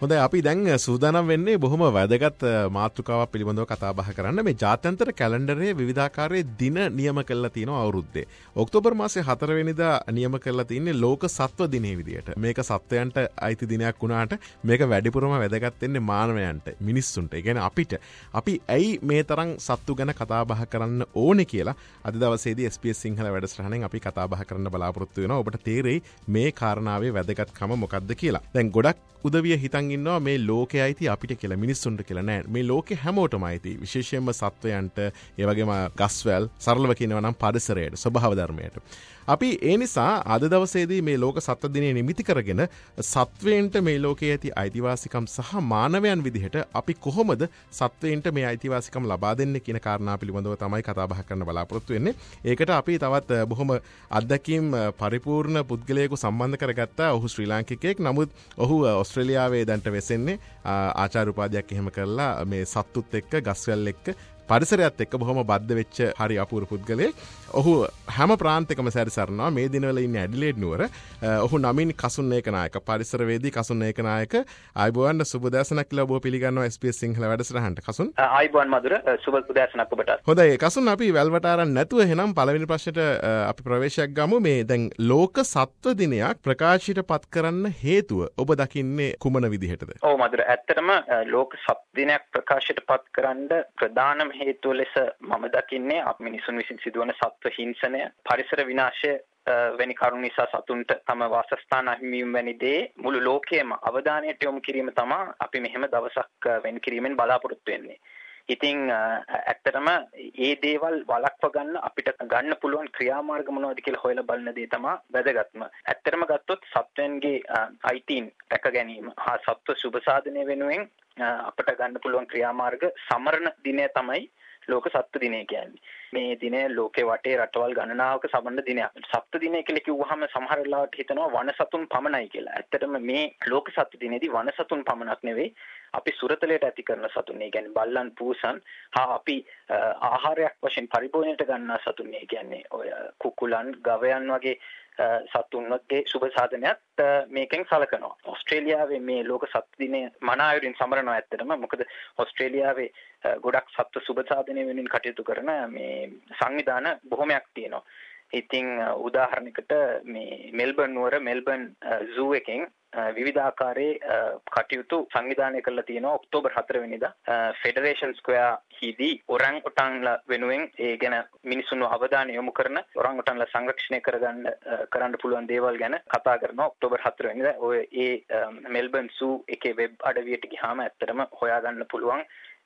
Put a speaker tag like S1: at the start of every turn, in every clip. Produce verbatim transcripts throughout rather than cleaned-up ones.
S1: හොඳයි අපි දැන් සූදානම් වෙන්නේ බොහොම වැදගත් මාතෘකාවක් පිළිබඳව කතා බහ කරන්න. මේ ජාත්‍යන්තර කැලෙන්ඩරයේ විවිධාකාරයේ දින නියම කරලා තියෙනවා අවුරුද්දේ. ඔක්තෝබර් මාසේ හතර වෙනිදා නියම කරලා තින්නේ ලෝක සත්ව දිනයේ විදියට. මේක සත්වයන්ට අයිති දිනයක් වුණාට මේක වැඩිපුරම වැදගත් වෙන්නේ මානවයන්ට, මිනිස්සුන්ට. ඒ කියන්නේ අපිට. අපි ඇයි මේ තරම් සත්තු ගැන කතා බහ කරන්න ඕනේ කියලා අද දවසේදී එස් පී එස් සිංහල වැඩසටහනෙන් අපි කතා බහ කරන්න බලාපොරොත්තු වෙනවා. ඔබට තේරෙයි මේ කාරණාවේ වැදගත්කම මොකක්ද කියලා. දැන් ගොඩක් උදවිය හිතන් ඉන්නවා මේ ලෝකයේ අයිති අපිට කියලා, මිනිස්සුන්ට කියලා. නෑ, මේ ලෝකේ හැමෝටම අයිති. විශේෂයෙන්ම සත්වයන්ට, ඒ වගේම ගස්වැල්, සරලව කියනවා නම් පරිසරයට, ස්වභාව ධර්මයට. අපි ඒ නිසා අද දවසේදී මේ ලෝක සත්ව දිනය නිමිති කරගෙන සත්වයන්ට මේ ලෝකයේ ඇති අයිතිවාසිකම් සහ මානවයන් විදිහට අපි කොහොමද සත්වයන්ට මේ අයිතිවාසිකම් ලබා දෙන්නේ කියන කාරණා පිළිබඳව තමයි කතා බහ කරන්න බලාපොරොත්තු වෙන්නේ. ඒකට අපි තවත් බොහොම අත්දැකීම් පරිපූර්ණ පුද්ගලයෙකු සම්බන්ධ කරගත්තා. ඔහු ශ්‍රී ලාංකිකයෙක්. නමුත් ඔහු ඔස්ට්‍රේලියාවේ දැන්ට වෙසෙන්නේ ආචාර්ය උපාධියක් එහෙම කරලා මේ සත්තුත් එක්ක, ගස්වැල් එක්ක, පරිසරයත් එක්ක බොහොම බද්ධ වෙච්ච හරි අපූර්ව පුද්ගලයෙක්. ඔහු හැම ප්‍රාන්තයකම සැරිසරනවා. මේ දිනවල ඉන්නේ ඇඩිලේඩ් නුවර. ඔහු නමින් කසුන් ඒකනායක, පරිසරවේදී කසුන් ඒකනායක. ආයුබෝවන්, සුබ උදෑසනක් කියලා ඔබ පිළිගන්නවා එස් පී එස් සිංහල වැඩසටහනට. කසුන්
S2: ආයුබෝවන් මధుර, සුබ උදෑසනක් ඔබට.
S1: හොඳයි කසුන්, අපි වැල්වට අරන් නැතුව එහෙනම් පළවෙනි ප්‍රශ්නෙට අපි ප්‍රවේශයක් ගමු. මේ දැන් ලෝක සත්ව දිනයක් ප්‍රකාශයට පත් කරන්න හේතුව ඔබ දකින්නේ කුමන විදිහටද?
S2: ඔව් මధుර, ඇත්තටම ලෝක සත්ව දිනයක් ප්‍රකාශයට පත් කරන්න ප්‍රධානම හේතුව ලෙස මම දකින්නේ අප මිනිසුන් විසින් සිදුවන සත්ව හිංසනය, පරිසර විනාශය වැනි කරුණු නිසා සතුන්ට තම වාසස්ථාන අහිමිවීම වැනි දේ මුළු ලෝකයේම අවධානයට යොමු කිරීම තමයි අපි මෙහෙම දවසක් වෙන් කිරීමෙන් බලාපොරොත්තු වෙන්නේ. ඉතින් ඇත්තටම ඒ දේවල් වළක්ව ගන්න අපිට ගන්න පුළුවන් ක්‍රියාමාර්ග මොනවද කියලා හොයලා බලන දේ තමයි වැදගත්ම. ඇත්තටම ගත්තොත් සත්වයන්ගේ අයිතීන් රැක ගැනීම හා සත්ව සුබ සාධනය වෙනුවෙන් අපිට ගන්න පුළුවන් ක්‍රියාමාර්ග සමරන දිනය තමයි ලෝක සත්ත්ව දිනය කියන්නේ. මේ දිනය ලෝකේ වටේ රටවල් ගණනාවක සමරන දිනයක්. සත්ත්ව දිනය කියලා කිව්වහම සමහර වෙලාවට හිතනවා වන සතුන් පමණයි කියලා. ඇත්තටම මේ ලෝක සත්ත්ව දිනේදී වන සතුන් පමණක් නෙවෙයි, අපි සුරතලයට ඇති කරන සතුන්, ඒ කියන්නේ බල්ලන්, පූසන් හා අපි ආහාරයක් වශයෙන් පරිභෝජනයට ගන්නා සතුන්, ඒ කියන්නේ ඔය කුකුලන්, ගවයන් වගේ සතුන්ගේ සුබ සාධනයත් මේකෙන් සලකනවා. ඕස්ට්‍රේලියාවේ මේ ලෝක සත්ත්ව දිනය මනායුරින් සමරනවා ඇත්තටම. මොකද ඕස්ට්‍රේලියාවේ ගොඩක් සත්ත්ව සුබ සාධනය වෙනුවෙන් කටයුතු කරන මේ සංවිධාන බොහොමයක් තියෙනවා. ඉතින් උදාහරණයකට මේ මෙල්බර්න් නුවර මෙල්බර්න් සූ එකෙන් විවිධාකාරයේ කටයුතු සංවිධානය කරලා තියෙනවා. ඔක්තෝබර් හතර වෙනිදා ෆෙඩරේෂන් ස්ක්වෙයාර් හිදී ඔරන් ඔටන්ලා වෙනුවෙන් ඒ ගැන මිනිසුන්ව අවධානය යොමු කරන, ඔරන් ඔටන්ලා සංරක්ෂණය කරගන්න කරන්න පුළුවන් දේවල් ගැන කතා කරනවා. ඔක්තෝබර් හතර වෙනිදා ඔය ඒ මෙල්බර්න් සූ එකේ වෙබ් අඩවියට ගියාම ඇත්තටම හොයාගන්න පුළුවන්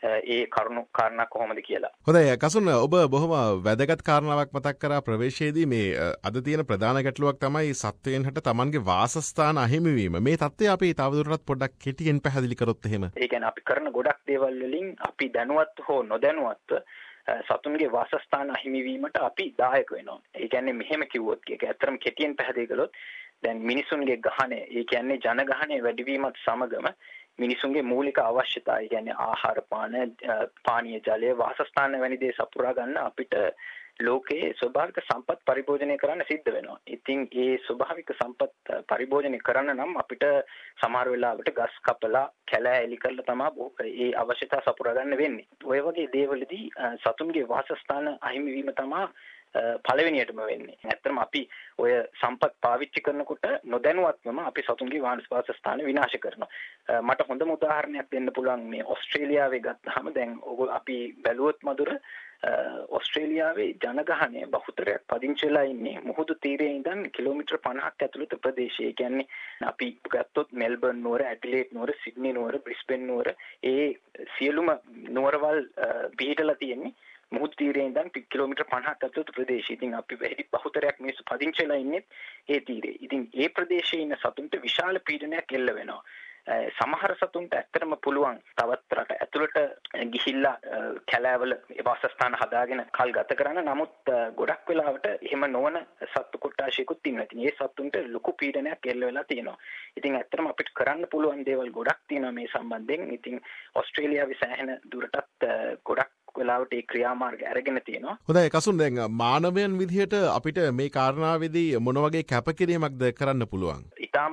S2: ඒ කරුණු කාරණා කොහොමද කියලා.
S1: හොඳයි කසුන්, ඔබ බොහොම වැදගත් කාරණාවක් මතක් කරා ප්‍රවේශයේදී. මේ අද තියෙන ප්‍රධාන ගැටලුවක් තමයි සත්වයන්ට තමන්ගේ වාසස්ථාන අහිමිවීම. මේ තත්ත්වය අපි තවදුරටත් පොඩ්ඩක් කෙටියෙන් පැහැදිලි කරොත් එහෙම.
S2: ඒ කියන්නේ අපි කරන ගොඩක් දේවල් වලින් අපි දැනුවත් හෝ නොදැනුවත්ව සතුන්ගේ වාසස්ථාන අහිමිවීමට අපි දායක වෙනවා. ඒ කියන්නේ මෙහෙම කිව්වොත්, ඒක ඇත්තටම කෙටියෙන් පැහැදිලි කළොත්, දැන් මිනිසුන්ගේ ගහණය, ඒ කියන්නේ ජනගහණය වැඩිවීමත් සමගම මිනිසුන්ගේ මූලික අවශ්‍යතා, ඒ කියන්නේ ආහාර පාන, පානීය ජලය, වාසස්ථාන වැනි දේ සපුරා ගන්න අපිට ලෝකයේ ස්වභාවික සම්පත් පරිභෝජනය කරන්න සිද්ධ වෙනවා. ඉතින් ඒ ස්වභාවික සම්පත් පරිභෝජනය කරන්න නම් අපිට සමහර වෙලාවට ගස් කපලා කැලෑ එලි කරලා තමයි ඒ අවශ්‍යතා සපුරා ගන්න වෙන්නේ. ඔය වගේ දේවලදී සතුන්ගේ වාසස්ථාන අහිමි වීම තමයි පළවෙනියටම වෙන්නේ. ඇත්තටම අපි ඔය සම්පත් පාවිච්චි කරනකොට නොදැනුවත්වම අපි සතුන්ගේ වාසස්ථාන විනාශ කරනවා. මට හොඳම උදාහරණයක් දෙන්න පුළුවන් මේ ඕස්ට්‍රේලියාවේ ගත්තාම දැන් ඔග අපි බැලුවොත් මధుර ඕස්ට්‍රේලියාවේ ජනගහනය බහුතරයක් පදිංචි වෙලා ඉන්නේ මුහුදු තීරයේ ඉඳන් කිලෝමීටර් පනහක් ඇතුළත ප්‍රදේශයේ. කියන්නේ අපි ගත්තොත් මෙල්බර්න් නුවර, ඇඩිලේඩ් නුවර, සිඩ්නි නුවර, බ්‍රිස්බේන් නුවර, ඒ සියලුම නුවරවල් පිහිටලා තියෙන්නේ මුහුදු තීරයේ ඉඳන් කිලෝමීටර් පනහක් ඇතුළත ප්‍රදේශය. ඉතින් අපි වැඩි බහුතරයක් මිනිස්සු පදිංචි වෙලා ඉන්නේ ඒ තීරයේ. ඉතින් ඒ ප්‍රදේශයේ ඉන්න සතුන්ට විශාල පීඩනයක් එල්ල වෙනවා. සමහර සතුන්ට ඇත්තටම පුළුවන් තවත් රට ඇතුළට ගිහිල්ලා කැලෑවල වාසස්ථාන හදාගෙන කල් ගත කරන්න. නමුත් ගොඩක් වෙලාවට එහෙම නොවන සත්තු කොට්ටාශයකුත් ඉන්නවා. ඉතින් ඒ සතුන්ට ලොකු පීඩනයක් එල්ල වෙලා තියෙනවා. ඉතින් ඇත්තටම අපිට කරන්න පුළුවන් දේවල් ගොඩක් තියෙනවා මේ සම්බන්ධයෙන්. ඉතින් ඕස්ට්‍රේලියාවේ සෑහෙන දුරටත් ගොඩක් වෙලාවට ඒ ක්‍රියාමාර්ග අරගෙන තියෙනවා.
S1: හොඳයි කසුන්, දැන් මානවයන් විදිහට අපිට මේ කාරණාවේදී මොන වගේ කැපකිරීමක්ද කරන්න පුළුවන්?
S2: ඉතාමත්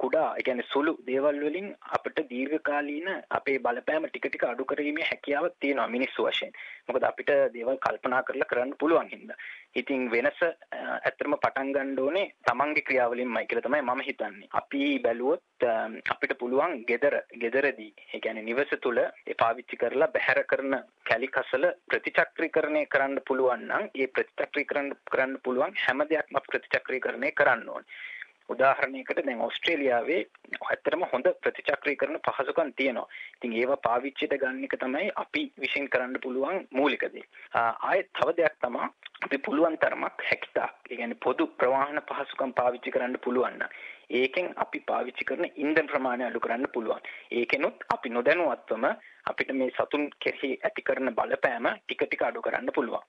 S2: කුඩා ඒ කියන්නේ සුළු දේවල් වලින් අපිට දීර්ඝකාලීන අපේ බලපෑම ටික ටික අඩු කිරීමේ හැකියාවක් තියෙනවා මිනිස්සු වශයෙන්. මොකද අපිට දේවල් කල්පනා කරලා කරන්න පුළුවන් හින්දා. ඉතින් වෙනස ඇත්තටම පටන් ගන්න ඕනේ තමන්ගේ ක්‍රියාවලින්මයි කියලා තමයි මම හිතන්නේ. අපි බැලුවොත් අපිට පුළුවන් gedara gedarදී ඒ කියන්නේ නිවස තුල ඒ පාවිච්චි කරලා බැහැර කරන කැලිකසල ප්‍රතිචක්‍රීකරණය කරන්න පුළුවන් නම් ඒ ප්‍රතිචක්‍රීකරණ කරන්න පුළුවන් හැම දෙයක්ම ප්‍රතිචක්‍රීකරණය කරන්න ඕනේ. උදාහරණයකට දැන් ඕස්ට්‍රේලියාවේ ඇත්තටම හොඳ ප්‍රතිචක්‍රීකරණ පහසුකම් තියෙනවා. ඉතින් ඒවා පාවිච්චියට ගන්න එක තමයි අපි විශ්ින් කරන්න පුළුවන් මූලික දේ. ආයෙත් තව දෙයක් තමයි අපි පුළුවන් තරමක් හැකිතාක්. ඒ කියන්නේ පොදු ප්‍රවාහන පහසුකම් පාවිච්චි කරන්න පුළුවන් නම් ඒකෙන් අපි පාවිච්චි කරන ඉන්ධන ප්‍රමාණය අඩු කරන්න පුළුවන්. ඒකෙනුත් අපි නොදැනුවත්වම අපිට මේ සතුන් කෙරෙහි ඇති කරන බලපෑම ටික ටික අඩු කරන්න පුළුවන්.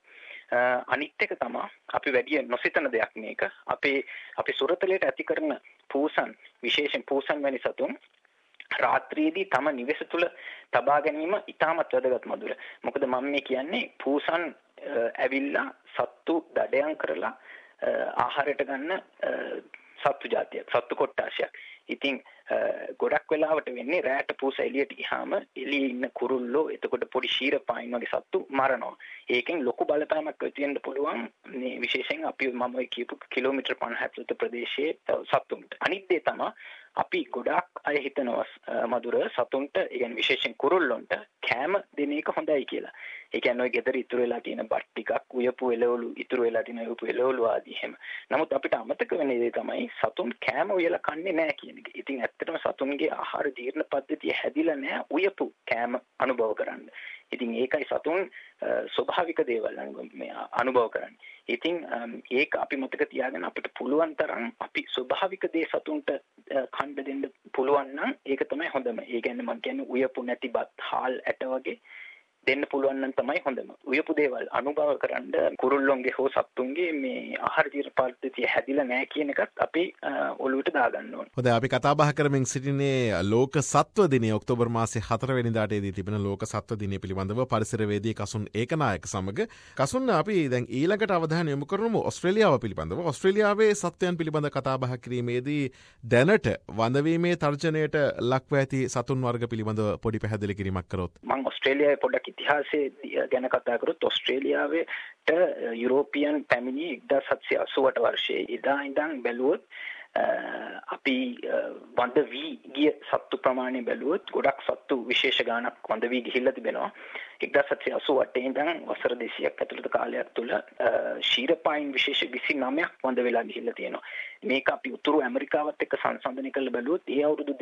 S2: අනිත් එක තමයි අපි වැඩි නොසිතන දෙයක් මේක. අපේ අපි සුරතලයට ඇති කරන පූසන් විශේෂයෙන් පූසන් වැනි සතුන් රාත්‍රියේදී තම නිවෙස තුල තබා ගැනීම ඉතාමත් වැදගත් මధుර. මොකද මම මේ කියන්නේ පූසන් ඇවිල්ලා සත්තු දඩයන් කරලා ආහාරයට ගන්න සත්තු జాතියක්, සත්තු කොට්ටාශයක්. ඉතින් ගොඩක් වෙලාවට වෙන්නේ රැට පූස එළියට ගියාම එළියේ ඉන්න කුරුල්ලෝ එතකොට පොඩි ශීරපායින් වගේ සත්තු මරනවා. ඒකෙන් ලොකු බලපෑමක් ඇති වෙන්න පුළුවන් මේ විශේෂයෙන් අපි මම කියපු කිලෝමීටර් පනහක් විතර ප්‍රදේශයේ සත්තුන්ට. අනිත් දේ තමයි අපි ගොඩක් අය හිතනවා මధుර සතුන්ට ඒ කියන්නේ විශේෂයෙන් කුරුල්ලොන්ට කෑම දෙන එක හොඳයි කියලා. ඒ කියන්නේ ඔය ගෙදර ඉතුරු වෙලා තියෙන බත් ටිකක් උයපු එළවලු ඉතුරු වෙලා තියෙන උයපු එළවලු ආදී එහෙම. නමුත් අපිට අමතක වෙන දේ තමයි සතුන් කෑම උයලා කන්නේ නැහැ කියන එක. ඉතින් ඇත්තටම සතුන්ගේ ආහාර ජීර්ණ පද්ධතිය හැදිලා නැහැ උයපු කෑම අනුභව කරන්න. ඉතින් ඒකයි සතුන් ස්වභාවික දේවල් අනුභව කරන්නේ. ඉතින් ඒක අපි මතක තියාගෙන අපිට පුළුවන් තරම් අපි ස්වභාවික දේ සතුන්ට කන්න දෙන්න පුළුවන් නම් ඒක තමයි හොඳම. ඒ කියන්නේ මම කියන්නේ උයපු නැති බත්, හාල්, ඇට වගේ දෙන්න පුළුවන් නම් තමයි හොඳම. උයපු දේවල් අනුභව කරන්න කුරුල්ලොන්ගේ හෝ සත්තුන්ගේ මේ ආහාර ජීර්ණ පද්ධතිය හැදිලා නැහැ කියන එකත් අපි ඔළුවට දාගන්න ඕනේ.
S1: හොඳයි අපි කතා බහ කරමින් සිටින්නේ ලෝක සත්ව දිනය ඔක්තෝබර් මාසේ හතර වෙනිදාටදී තිබෙන ලෝක සත්ව දිනය පිළිබඳව පරිසරවේදී කසුන් ඒකනායක සමග. කසුන් අපි දැන් ඊළඟට අවධානය යොමු කරමු ඕස්ට්‍රේලියාව පිළිබඳව. ඕස්ට්‍රේලියාවේ සත්වයන් පිළිබඳ කතා බහ කිරීමේදී දැනට වඳවීමේ තර්ජනයට ලක්ව ඇති සතුන් වර්ග පිළිබඳව පොඩි පැහැදිලි කිරීමක් කරොත්.
S2: මම ඕස්ට්‍රේලියාවේ පොඩ්ඩක් ඉතිහාසයේ ගැන කතා කරොත් ඕස්ට්‍රේලියාවට යුරෝපියන් පැමිණි එක්දාස් හත්සිය අසූඅට වර්ෂයේ ඉදා ඉඳන් බැලුවොත් අපි වඳ වී ගිය සත්තු ප්‍රමාණය බැලුවොත් ගොඩක් සත්තු විශේෂ ගාණක් වඳ වී ගිහිල්ලා තිබෙනවා. එක්දාස් හත්සිය අසූඅට ඉඳන් වසර දෙසීයක් ඇතුළත කාලයක් තුළ ශීරපායින් විශේෂ විසි නවයක් වඳ වෙලා ගිහිල්ලා තියෙනවා. මේක අපි උතුරු ඇමරිකාවත් එක්ක සංසන්දනය කරලා බැලුවොත් ඒ අවුරුදු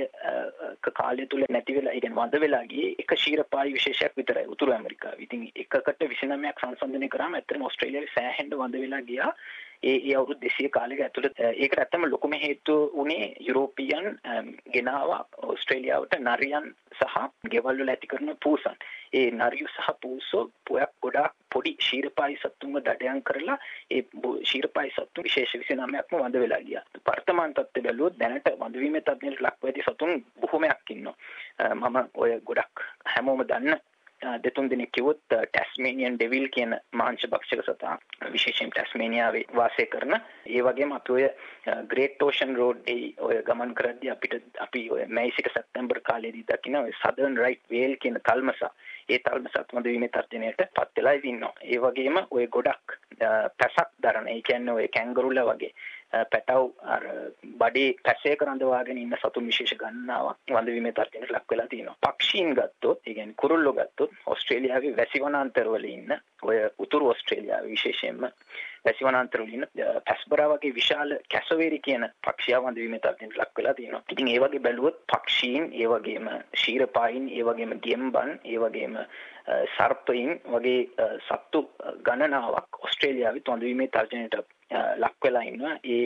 S2: දෙසීයක කාලය තුළ නැති වෙලා, ඒ කියන්නේ වඳ වෙලා ගියේ එක ශීරපායි විශේෂයක් විතරයි උතුරු ඇමරිකාවේ. ඉතින් එකකට විසි නවයක් සංසන්දනය කරාම ඇත්තටම ඕස්ට්‍රේලියාවේ සෑහෙන්න වඳ වෙලා ගියා. ඒ ඒ අවුරුදු දෙසීය කාලයක ඇතුළත. ඒකට ඇත්තම ලොකුම හේතුව උනේ යුරෝපියන් ගෙනාවා ඕස්ට්‍රේලියාවට නරියන් සහ ගෙවල් වල ඇති කරන පූසන්. ඒ නරියු සහ පූසෝ පොයක් ගොඩාක් පොඩි ශීරපායි සත්තුන්ව දඩයන් කරලා ඒ ශීරපායි සත්තු විශේෂ විසි නවයක්ම වඳ වෙලා ගියා. වර්තමාන තත්ත්වය බැලුවොත් දැනට වඳවීමේ තත්ත්වයට ලක්ව ඇති සතුන් බොහොමයක් ඉන්නවා. මම ඔය ගොඩක් හැමෝම දන්න දෙතුන් දෙනෙක් කිව්වොත් ටැස්මේනියන් ඩෙවිල් කියන මාංශ භක්ෂක සතා විශේෂයෙන් ටැස්මේනියාවේ වාසය කරන. ඒ වගේම අපි ඔය ග්‍රේට් ඕෂන් රෝඩ් ඒ ඔය ගමන් කරද්දී අපිට අපි ඔය මැයි සිට සැප්තැම්බර් කාලයේදී දකින්න ඔය සදර්න් රයිට් වේල් කියන තල්මසා ඒ තල්මසත් වඳවීමේ තර්ජනයට පත් වෙලා ඉන්නවා. ඒ වගේම ඔය ගොඩක් පැසක් දරන, ඒ කියන්නේ ඔය කැංගරුලා වගේ පැටව් අර බඩේ පැසයක රඳවාගෙන ඉන්න සතුන් විශේෂ ගණනාවක් වඳවීමේ තර්ජනයට ලක් වෙලා තියෙනවා. පක්ෂීන් ගත්තොත්, ඒ කියන්නේ කුරුල්ලෝ ගත්තොත් ඕස්ට්‍රේලියාවේ වැසි වනාන්තරවල ඉන්න ඔය උතුරු ඕස්ට්‍රේලියාවේ විශේෂයෙන්ම වැසි වනාන්තරවල ඉන්න පැස්බරා වගේ විශාල කැසවේරි කියන පක්ෂියා වඳවීමේ තර්ජනයට ලක් වෙලා තියෙනවා. ඉතින් ඒ වගේ බැලුවොත් පක්ෂීන්, ඒ වගේම ශීරපායින්, ඒ වගේම ගෙම්බන්, ඒ වගේම සර්පයින් වගේ සත්තු ගණනාවක් ඕස්ට්‍රේලියාවේ වඳවීමේ තර්ජනයට ලක් වෙලා ඉන්නවා. ඒ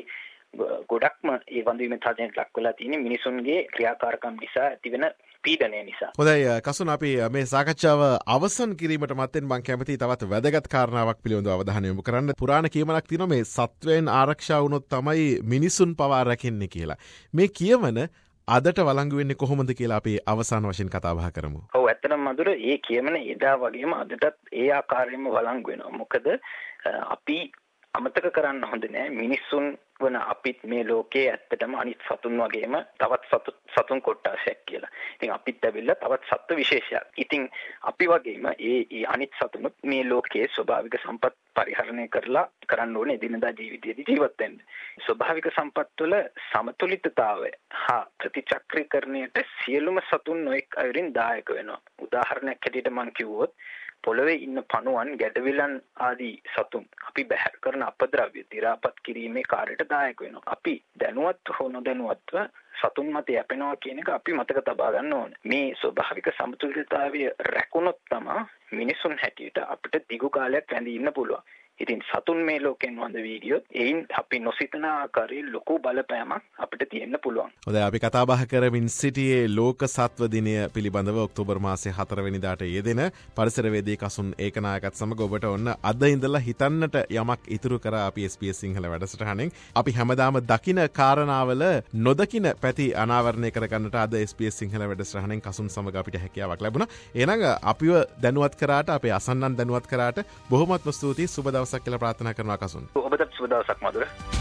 S2: ගොඩක්ම ඒ වඳවීමේ තර්ජනයට ලක් වෙලා තියෙන්නේ මිනිසුන්ගේ ක්‍රියාකාරකම් නිසා ඇතිවෙන පීඩනය නිසා.
S1: හොඳයි කසුන්, අපි මේ සාකච්ඡාව අවසන් කිරීමට මත්තෙන් මම කැමතියි තවත් වැදගත් කාරණාවක් පිළිබඳව අවධානය යොමු කරන්න. පුරාණ කියමනක් තියෙනවා මේ සත්වයන් ආරක්ෂා වුණොත් තමයි මිනිසුන් පවා රැකෙන්නේ කියලා. මේ කියමන අදට වළංගු වෙන්නේ කොහොමද කියලා අපි අවසාන වශයෙන් කතා බහ කරමු.
S2: ඔව් ඇත්තටම මధుර ඒ කියමන එදා වගේම අදටත් ඒ ආකාරයෙන්ම වළංගු වෙනවා. මොකද අපි අමතක කරන්න හොඳ නෑ මිනිස්සුන් වන අපිත් මේ ලෝකයේ ඇත්තටම අනිත් සතුන් වගේම තවත් සතු සතුන් කොට්ටාසයක් කියලා. ඉතින් අපිත් ඇවිල්ලා තවත් සත්ත්ව විශේෂයක්. ඉතින් අපි වගේම ඒ ඒ අනිත් සතුනුත් මේ ලෝකයේ ස්වභාවික සම්පත් පරිහරණය කරලා කරන්න ඕනේ එදිනදා ජීවිතයේදී ජීවත් වෙන්න. ස්වභාවික සම්පත් වල සමතුලිතතාවය හා ප්‍රතිචක්‍රීකරණයට සියලුම සතුන් නොඑක් අයුරින් දායක වෙනවා. උදාහරණයක් හැටියට මම කිව්වොත් පොළවේ ඉන්න පණුවන්, ගැඩවිලන් ආදී සතුන් අපි බැහැර කරන අපද්‍රව්‍ය දි รา පත් කිරීමේ කාර්යයට දායක වෙනවා. අපි දැනුවත් හෝ නොදැනුවත්ව සතුන් මත යැපෙනවා කියන එක අපි මතක තබා ගන්න ඕනේ. මේ ස්වභාවික සමතුලිතතාවය රැකුණොත් තමයි මිනිසුන් හැටියට අපිට දිගු කාලයක් රැඳී ඉන්න පුළුවන්. ඉතින් සතුන් මේ ලෝකෙන් වඳ වී ගියොත් එයින් අපි නොසිතන ආකාරයේ ලොකු බලපෑමක් අපිට තියෙන්න පුළුවන්.
S1: හොඳයි අපි කතා බහ කරමින් සිටියේ ලෝක සත්ව දිනය පිළිබඳව ඔක්තෝබර් මාසයේ හතර වෙනිදාට යෙදෙන පරිසරවේදී කසුන් ඒකනායකත් සමග ඔබට ඔන්න අද ඉඳලා හිතන්නට යමක් ඉතුරු කරා අපි එස් බී එස් සිංහල වැඩසටහනෙන්. අපි හැමදාම දකින කාරණාවල නොදකින පැති අනාවරණය කරගන්නට අද එස් බී එස් සිංහල වැඩසටහනෙන් කසුන් සමග අපිට හැකියාවක් ලැබුණා. එහෙනම් අපිව දැනුවත් කරාට අපේ අසන්නන් දැනුවත් කරාට බොහොමත්ම ස්තුතියි. සුබ දවසක් කියලා ප්‍රාර්ථනා කරනවා කසුන්.
S2: ඔබටත් සුබ දවසක් මధుර.